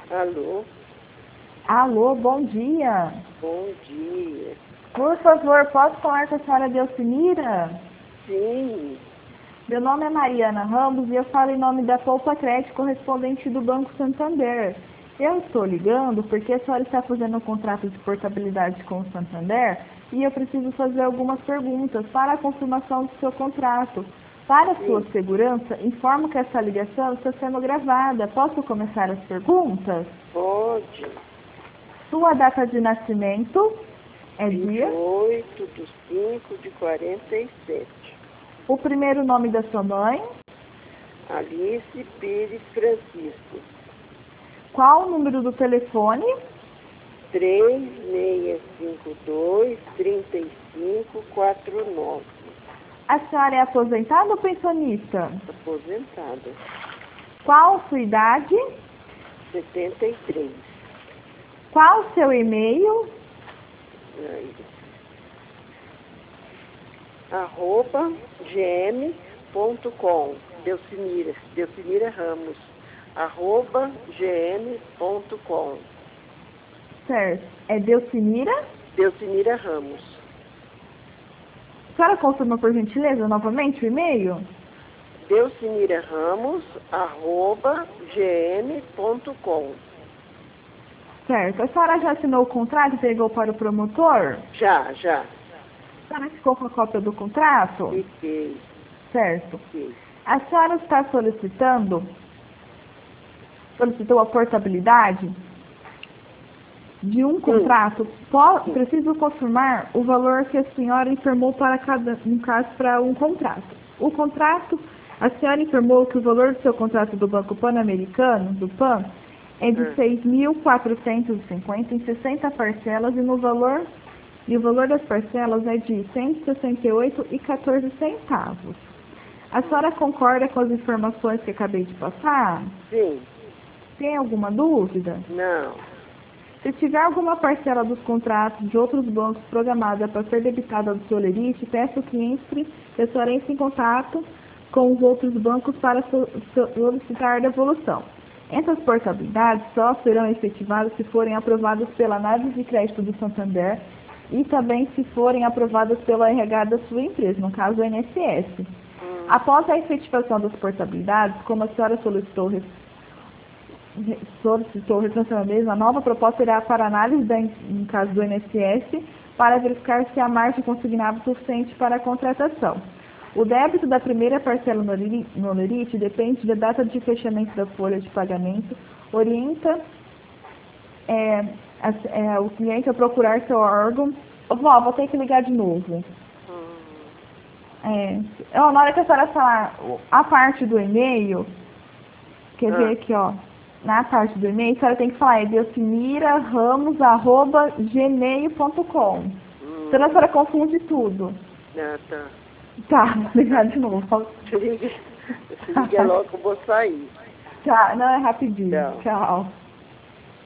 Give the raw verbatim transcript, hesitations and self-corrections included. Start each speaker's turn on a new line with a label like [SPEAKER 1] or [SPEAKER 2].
[SPEAKER 1] Alô?
[SPEAKER 2] Alô, bom dia.
[SPEAKER 1] Bom dia.
[SPEAKER 2] Por favor, posso falar com a senhora Delcinira?
[SPEAKER 1] Sim.
[SPEAKER 2] Meu nome é Mariana Ramos e eu falo em nome da Poupa Crédito, correspondente do Banco Santander. Eu estou ligando porque a senhora está fazendo um contrato de portabilidade com o Santander e eu preciso fazer algumas perguntas para a confirmação do seu contrato. Para a sua segurança, informo que essa ligação está sendo gravada. Posso começar as perguntas?
[SPEAKER 1] Pode.
[SPEAKER 2] Sua data de nascimento é
[SPEAKER 1] vinte e
[SPEAKER 2] dia?
[SPEAKER 1] oito de cinco de quarenta e sete.
[SPEAKER 2] O primeiro nome da sua mãe?
[SPEAKER 1] Alice Pires Francisco.
[SPEAKER 2] Qual o número do telefone?
[SPEAKER 1] três seis cinco dois, três cinco quatro nove.
[SPEAKER 2] A senhora é aposentada ou pensionista?
[SPEAKER 1] Aposentada.
[SPEAKER 2] Qual a sua idade?
[SPEAKER 1] setenta e três.
[SPEAKER 2] Qual o seu e-mail?
[SPEAKER 1] Aí. Arroba gm ponto com. Delcinira. Delcinira Ramos. Arroba gm ponto com.
[SPEAKER 2] Certo. É Delcinira?
[SPEAKER 1] Delcinira Ramos.
[SPEAKER 2] A senhora confirma por gentileza novamente o e-mail?
[SPEAKER 1] Delcinira Ramos, arroba gm ponto com.
[SPEAKER 2] Certo. A senhora já assinou o contrato e entregou para o promotor?
[SPEAKER 1] Já, já.
[SPEAKER 2] A senhora ficou com a cópia do contrato?
[SPEAKER 1] Fiquei.
[SPEAKER 2] Certo.
[SPEAKER 1] Fiquei.
[SPEAKER 2] A senhora está solicitando, solicitou a portabilidade de um contrato. Po- Preciso confirmar o valor que a senhora informou para cada, no caso, para um contrato. O contrato, a senhora informou que o valor do seu contrato do Banco Pan-Americano, do PAN, é de
[SPEAKER 1] Hum.
[SPEAKER 2] seis mil quatrocentos e cinquenta em sessenta parcelas e no valor e o valor das parcelas é de cento e sessenta e oito reais e quatorze centavos. A senhora concorda com as informações que acabei de passar?
[SPEAKER 1] Sim.
[SPEAKER 2] Tem alguma dúvida?
[SPEAKER 1] Não.
[SPEAKER 2] Se tiver alguma parcela dos contratos de outros bancos programada para ser debitada do seu lerite, peço que entre, que a senhora entre em contato com os outros bancos para so- so- solicitar a devolução. Essas portabilidades só serão efetivadas se forem aprovadas pela análise de crédito do Santander e também se forem aprovadas pela R H da sua empresa, no caso o I N S S.
[SPEAKER 1] Hum.
[SPEAKER 2] Após a efetivação das portabilidades, como a senhora solicitou re- re- solicitou recentemente mesmo, a nova proposta irá para análise, da, no caso do I N S S, para verificar se a margem consignada é suficiente para a contratação. O débito da primeira parcela no liri- no lerite depende da data de fechamento da folha de pagamento, orienta é, a- é, o cliente a procurar seu órgão. Ô, vó, vou ter que ligar de novo.
[SPEAKER 1] Hum.
[SPEAKER 2] É, ó, na hora que a senhora falar o- a parte do e-mail, quer
[SPEAKER 1] Ah.
[SPEAKER 2] ver aqui, ó, na parte do e-mail, a senhora tem que falar é delciniraramos arroba gmail ponto com.
[SPEAKER 1] Hum.
[SPEAKER 2] Senão a senhora confunde tudo.
[SPEAKER 1] Ah, tá.
[SPEAKER 2] Tá, vou ligar de novo.
[SPEAKER 1] Se liga, se liga logo que eu vou sair.
[SPEAKER 2] Tá, não, é rapidinho.
[SPEAKER 1] Tchau.
[SPEAKER 2] Tchau.